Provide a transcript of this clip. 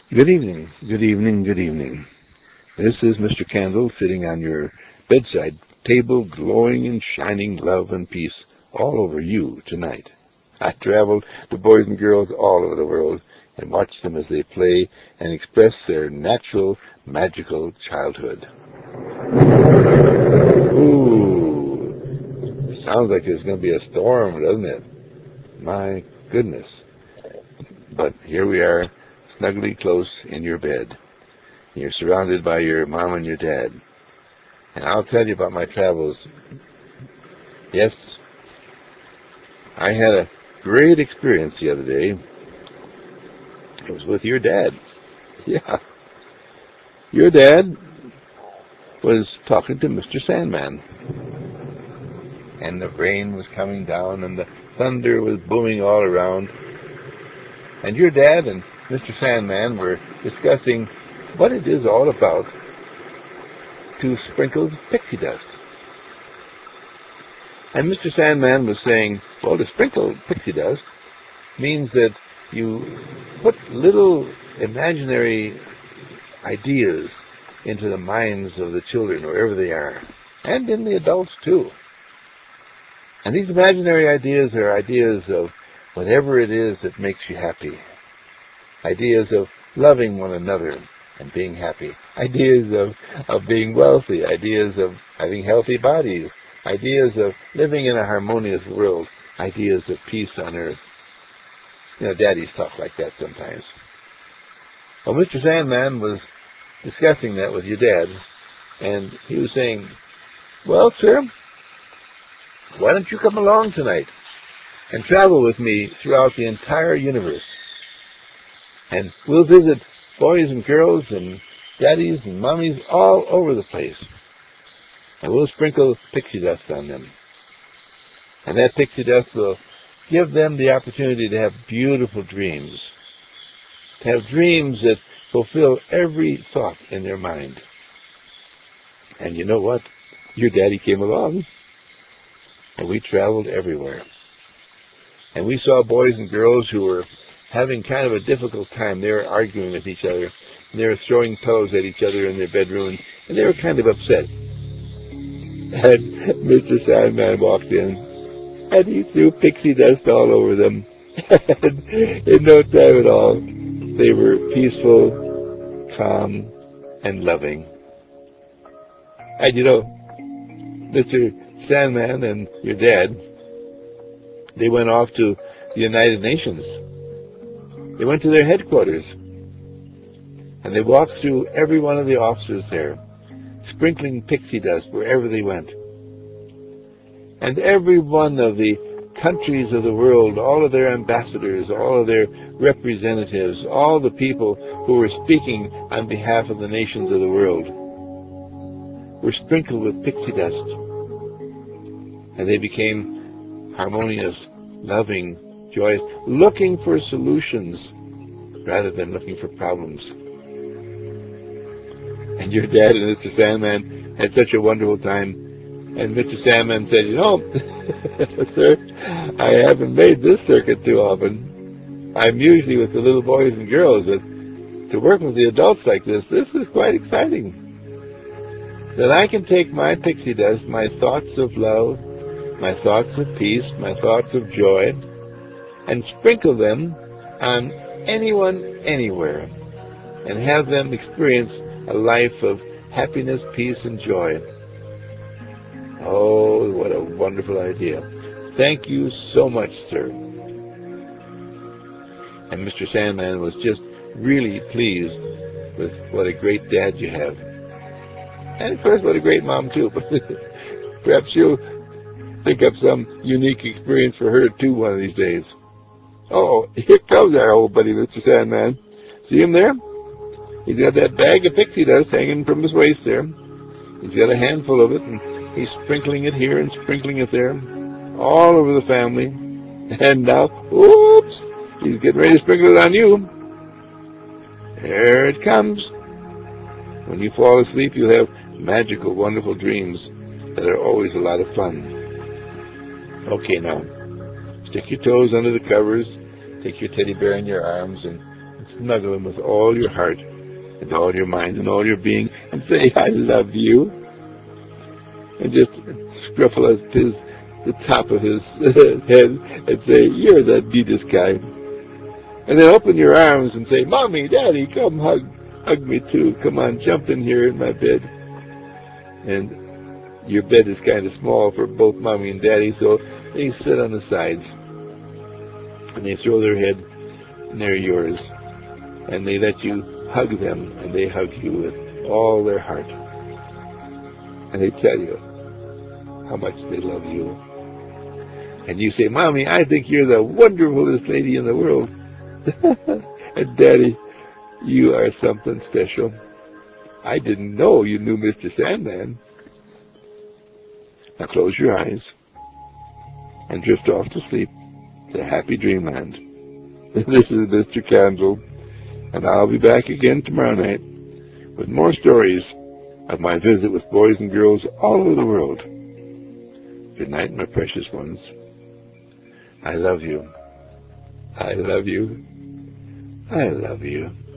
Good evening, good evening, good evening. This is Mr. Candle sitting on your bedside table, glowing and shining love and peace all over you tonight. I traveled to boys and girls all over the world and watched them as they play and express their natural, magical childhood. Ooh, sounds like there's going to be a storm, doesn't it? My goodness. But here we are, snugly close in your bed. You're surrounded by your mom and your dad. And I'll tell you about my travels. Yes, I had a great experience the other day. It was with your dad. Yeah. Your dad was talking to Mr. Sandman. And the rain was coming down and the thunder was booming all around. And your dad and Mr. Sandman were discussing what it is all about to sprinkle pixie dust. And Mr. Sandman was saying, well, to sprinkle pixie dust means that you put little imaginary ideas into the minds of the children, wherever they are, and in the adults too. And these imaginary ideas are ideas of whatever it is that makes you happy. Ideas of loving one another and being happy. Ideas of being wealthy. Ideas of having healthy bodies. Ideas of living in a harmonious world. Ideas of peace on earth. You know, daddies talk like that sometimes. Well, Mr. Sandman was discussing that with your dad, and he was saying, well, sir, why don't you come along tonight and travel with me throughout the entire universe? And we'll visit boys and girls and daddies and mommies all over the place. And we'll sprinkle pixie dust on them. And that pixie dust will give them the opportunity to have beautiful dreams. To have dreams that fulfill every thought in their mind. And you know what? Your daddy came along. And we traveled everywhere. And we saw boys and girls who were having kind of a difficult time. They were arguing with each other. And they were throwing pillows at each other in their bedroom. And they were kind of upset. And Mr. Sandman walked in. And he threw pixie dust all over them. And in no time at all, they were peaceful, calm, and loving. And you know, Mr. Sandman and your dad, they went off to the United Nations. They went to their headquarters. And they walked through every one of the offices there, sprinkling pixie dust wherever they went. And every one of the countries of the world, all of their ambassadors, all of their representatives, all the people who were speaking on behalf of the nations of the world, were sprinkled with pixie dust. And they became harmonious, loving, joyous, looking for solutions rather than looking for problems. And your dad and Mr. Sandman had such a wonderful time. And Mr. Sandman said, you know, sir, I haven't made this circuit too often. I'm usually with the little boys and girls, but to work with the adults like this is quite exciting. That I can take my pixie dust, my thoughts of love, my thoughts of peace, my thoughts of joy, and sprinkle them on anyone, anywhere, and have them experience a life of happiness, peace, and joy. Oh, what a wonderful idea. Thank you so much, sir. And Mr. Sandman was just really pleased with what a great dad you have. And of course, what a great mom, too. Perhaps she'll think up some unique experience for her, too, one of these days. Oh, here comes our old buddy, Mr. Sandman. See him there? He's got that bag of pixie dust hanging from his waist there. He's got a handful of it, and he's sprinkling it here and sprinkling it there, all over the family. And now, oops, he's getting ready to sprinkle it on you. There it comes. When you fall asleep, you'll have magical, wonderful dreams that are always a lot of fun. Okay, now, stick your toes under the covers, take your teddy bear in your arms, and Snuggle him with all your heart and all your mind and all your being and say, I love you. And just scruffle the top of his head and say, you're the neatest guy. And then open your arms and say, Mommy, Daddy, come hug me too. Come on, jump in here in my bed. And your bed is kind of small for both Mommy and Daddy, so they sit on the sides. And they throw their head near yours. And they let you hug them, and they hug you with all their heart. And they tell you how much they love you. And you say, Mommy, I think you're the wonderfulest lady in the world. And Daddy, you are something special. I didn't know you knew Mr. Sandman. Now close your eyes and drift off to sleep to happy dreamland. This is Mr. Candle, and I'll be back again tomorrow night with more stories of my visit with boys and girls all over the world. Good night, my precious ones. I love you. I love you. I love you.